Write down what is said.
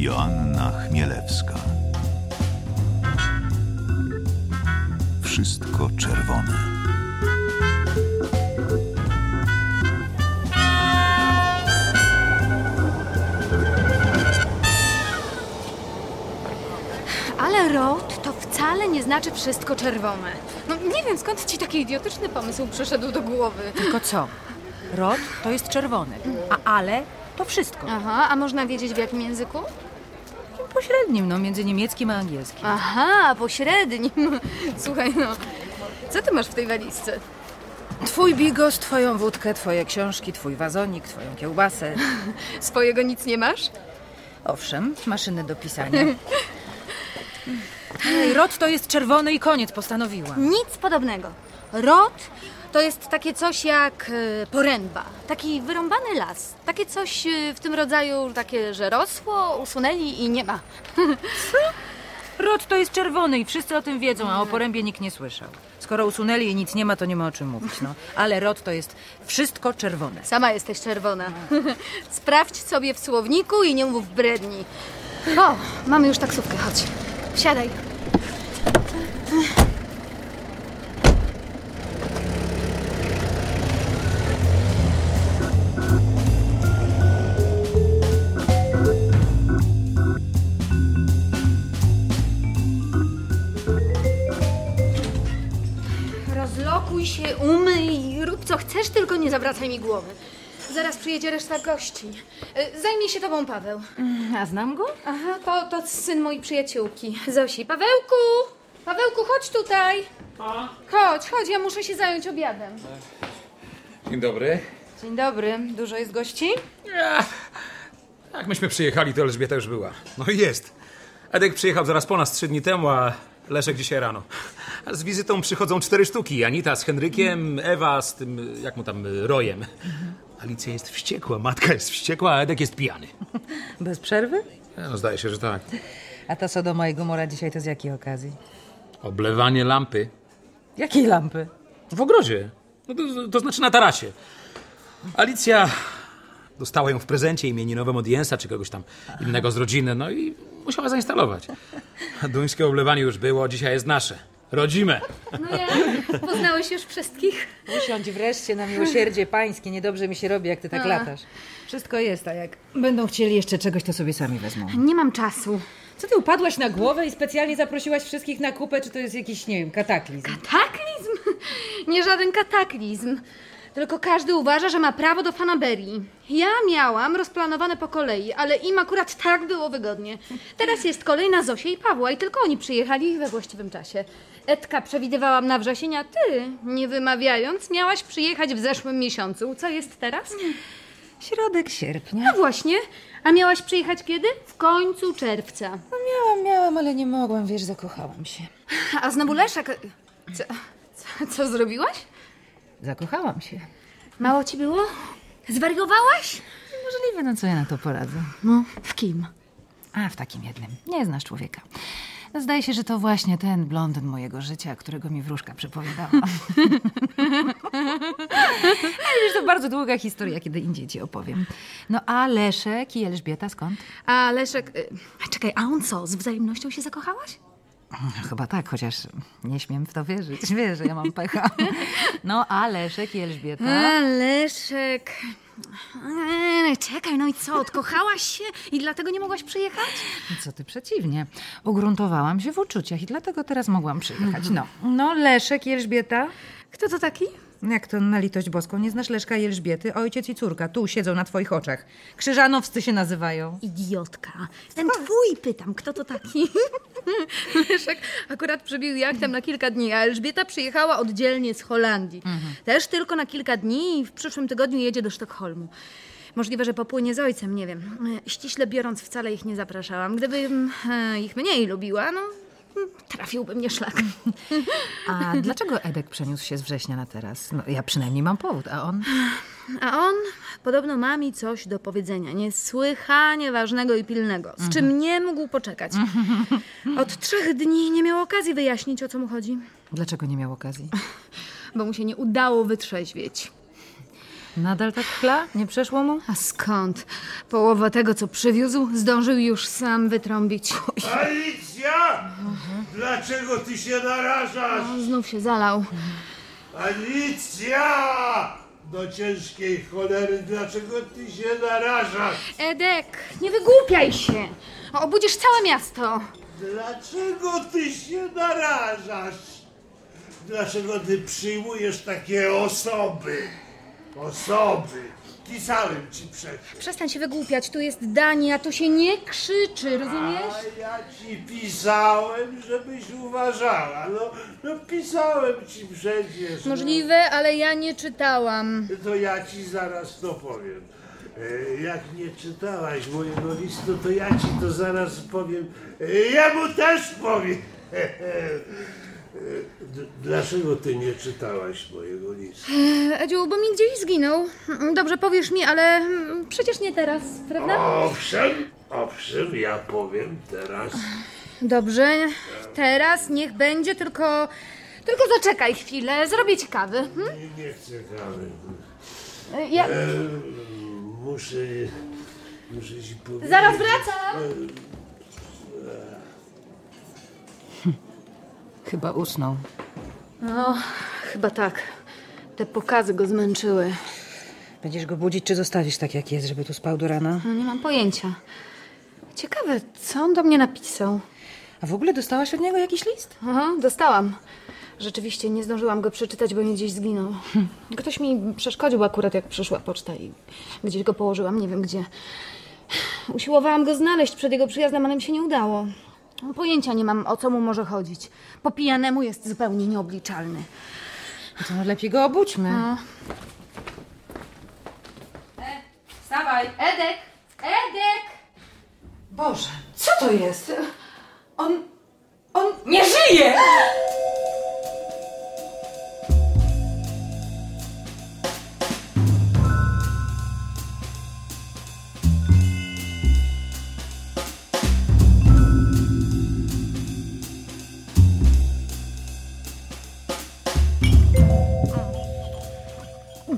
Joanna Chmielewska. Wszystko czerwone. Ale rod to wcale nie znaczy wszystko czerwone. No nie wiem, skąd ci taki idiotyczny pomysł przyszedł do głowy. Tylko co? Rod to jest czerwony, a ale to wszystko. Aha, a można wiedzieć w jakim języku? Pośrednim, między niemieckim a angielskim. Aha, pośrednim. Słuchaj, co ty masz w tej walizce? Twój bigos, twoją wódkę, twoje książki, twój wazonik, twoją kiełbasę. Swojego nic nie masz? Owszem, maszyny do pisania. Ej, rod to jest czerwony i koniec, postanowiłam. Nic podobnego. Rod to jest takie coś jak poręba. Taki wyrąbany las. Takie coś w tym rodzaju, takie, że rosło, usunęli i nie ma. Rod to jest czerwony i wszyscy o tym wiedzą, a o porębie nikt nie słyszał. Skoro usunęli i nic nie ma, to nie ma o czym mówić, Ale rod to jest wszystko czerwone. Sama jesteś czerwona. Sprawdź sobie w słowniku i nie mów bredni. O, mamy już taksówkę, chodź. Wsiadaj. Rozlokuj się, umyj i rób co chcesz, tylko nie zawracaj mi głowy. Zaraz przyjedzie reszta gości. Zajmie się tobą Paweł. A znam go? Aha, to syn mojej przyjaciółki, Zosi. Pawełku! Pawełku, chodź tutaj. Chodź, ja muszę się zająć obiadem. Dzień dobry. Dzień dobry. Dużo jest gości? Jak myśmy przyjechali, to Elżbieta już była. No i jest. Edek przyjechał zaraz po nas 3 dni temu, a Leszek dzisiaj rano. A z wizytą przychodzą 4 sztuki. Anita z Henrykiem, Ewa z tym, jak mu tam, Rojem. Alicja jest wściekła, matka jest wściekła, a Edek jest pijany. Bez przerwy? No zdaje się, że tak. A ta Sodoma i Gomora dzisiaj to z jakiej okazji? Oblewanie lampy. Jakiej lampy? W ogrodzie. No to znaczy na tarasie. Alicja dostała ją w prezencie imieninowym od Jensa czy kogoś tam innego z rodziny, no i musiała zainstalować. A duńskie oblewanie już było, dzisiaj jest nasze. Rodzime. No ja, poznałeś już wszystkich? Usiądź wreszcie na miłosierdzie pańskie. Niedobrze mi się robi, jak ty tak latasz. Wszystko jest, a jak będą chcieli jeszcze czegoś, to sobie sami wezmą. Nie mam czasu. Co ty upadłaś na głowę i specjalnie zaprosiłaś wszystkich na kupę, czy to jest jakiś, nie wiem, kataklizm? Kataklizm? Nie żaden kataklizm. Tylko każdy uważa, że ma prawo do fanaberii. Ja miałam rozplanowane po kolei, ale im akurat tak było wygodnie. Teraz jest kolej na Zosię i Pawła i tylko oni przyjechali we właściwym czasie. Edka przewidywałam na wrzesień, a ty, nie wymawiając, miałaś przyjechać w zeszłym miesiącu. Co jest teraz? Środek sierpnia. No właśnie. A miałaś przyjechać kiedy? W końcu czerwca. No miałam, ale nie mogłam, wiesz, zakochałam się. A znowu Leszek... Co zrobiłaś? Zakochałam się. Mało ci było? Zwariowałaś? Możliwe, no co ja na to poradzę. No, w kim? A, w takim jednym. Nie znasz człowieka. No, zdaje się, że to właśnie ten blondyn mojego życia, którego mi wróżka przepowiadała. Ale wiesz, to bardzo długa historia, kiedy indziej ci opowiem. No a Leszek i Elżbieta skąd? A Leszek... Czekaj, a on co? Z wzajemnością się zakochałaś? Chyba tak, chociaż nie śmiem w to wierzyć. Wiesz, że ja mam pecha. No a Leszek i Elżbieta? A Leszek... Czekaj, no i co? Odkochałaś się i dlatego nie mogłaś przyjechać? Co ty, przeciwnie. Ugruntowałam się w uczuciach i dlatego teraz mogłam przyjechać. No Leszek i Elżbieta? Kto to taki? Jak to na litość boską? Nie znasz Leszka i Elżbiety? Ojciec i córka tu siedzą na twoich oczach. Krzyżanowscy się nazywają. Idiotka. Ten twój, pytam, kto to taki? Leszek akurat przybił jachtem na kilka dni, a Elżbieta przyjechała oddzielnie z Holandii. Też tylko na kilka dni i w przyszłym tygodniu jedzie do Sztokholmu. Możliwe, że popłynie z ojcem, nie wiem. Ściśle biorąc, wcale ich nie zapraszałam. Gdybym ich mniej lubiła, trafiłby mnie szlak. A dlaczego Edek przeniósł się z września na teraz? No, ja przynajmniej mam powód, a on? A on podobno ma mi coś do powiedzenia. Niesłychanie ważnego i pilnego. Z czym nie mógł poczekać. Od 3 dni nie miał okazji wyjaśnić, o co mu chodzi. Dlaczego nie miał okazji? Bo mu się nie udało wytrzeźwieć. Nadal tak chla? Nie przeszło mu? A skąd? Połowa tego, co przywiózł, zdążył już sam wytrąbić. Alicja! Dlaczego ty się narażasz? Znów się zalał. Alicja! Do ciężkiej cholery, dlaczego ty się narażasz? Edek, nie wygłupiaj się. Obudzisz całe miasto. Dlaczego ty się narażasz? Dlaczego ty przyjmujesz takie osoby? Pisałem ci przecież. Przestań się wygłupiać, tu jest Dania, tu się nie krzyczy, rozumiesz? A ja ci pisałem, żebyś uważała. No pisałem ci przecież. Możliwe, ale ja nie czytałam. To ja ci zaraz to powiem. Jak nie czytałaś mojego listu, to ja ci to zaraz powiem. Jemu też powiem. Dlaczego ty nie czytałaś mojego listu? Edziu, bo mi gdzieś zginął. Dobrze, powiesz mi, ale przecież nie teraz, prawda? Owszem, ja powiem teraz. Dobrze, teraz niech będzie, tylko zaczekaj chwilę, zrobię ci kawy. Nie chcę kawy. Ja Muszę ci powiedzieć. zaraz wracam. Chyba usnął. No, chyba tak. Te pokazy go zmęczyły. Będziesz go budzić, czy zostawisz tak jak jest, żeby tu spał do rana? No, nie mam pojęcia. Ciekawe, co on do mnie napisał. A w ogóle dostałaś od niego jakiś list? Aha, dostałam. Rzeczywiście nie zdążyłam go przeczytać, bo mi gdzieś zginął. Ktoś mi przeszkodził akurat, jak przyszła poczta i gdzieś go położyłam, nie wiem gdzie. Usiłowałam go znaleźć przed jego przyjazdem, ale mi się nie udało. Pojęcia nie mam, o co mu może chodzić. Po pijanemu jest zupełnie nieobliczalny. No to lepiej go obudźmy. No. Wstawaj! Edek! Edek! Boże, co to jest?